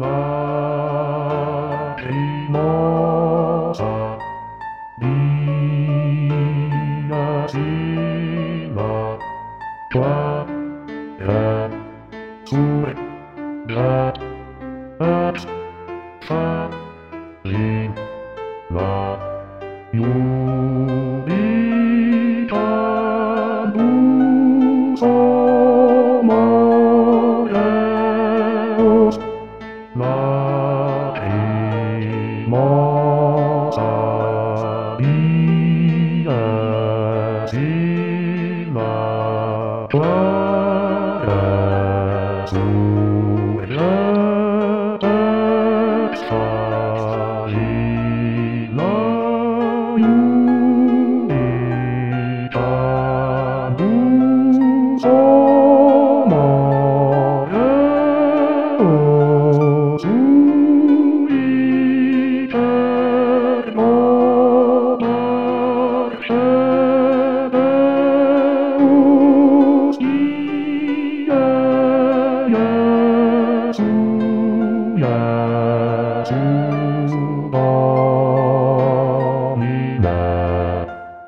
なけもさみなしはわやそれがあさりはよりたぶそもやおなけもさみなしはわやそれがさりなよりたぶそもやおすいけもなくせでおしややすやすのみな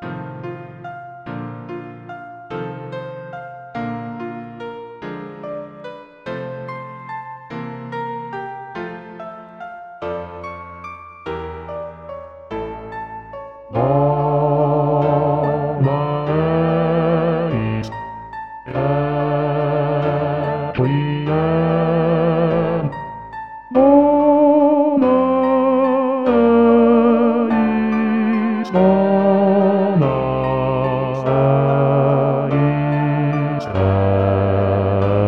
もないやといやもないそないさ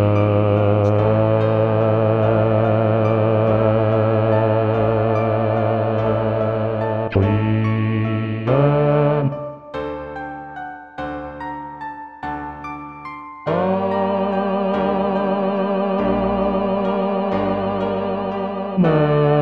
といやあま